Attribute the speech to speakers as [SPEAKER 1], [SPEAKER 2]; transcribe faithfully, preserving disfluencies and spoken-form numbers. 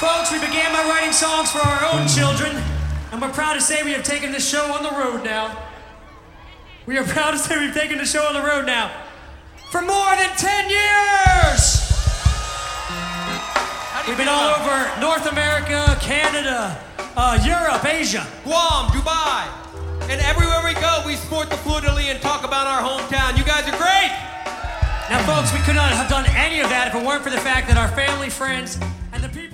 [SPEAKER 1] Folks, we began by writing songs for our own children, and we're proud to say we have taken this show on the road now. We are proud to say we've taken the show on the road now for more than ten years! We've been all over North America, Canada, uh, Europe, Asia.
[SPEAKER 2] Guam, Dubai. And everywhere we go, we sport the fleur-de-lis and talk about our hometown. You guys are great!
[SPEAKER 1] Now, folks, we could not have done any of that if it weren't for the fact that our family, friends, and the people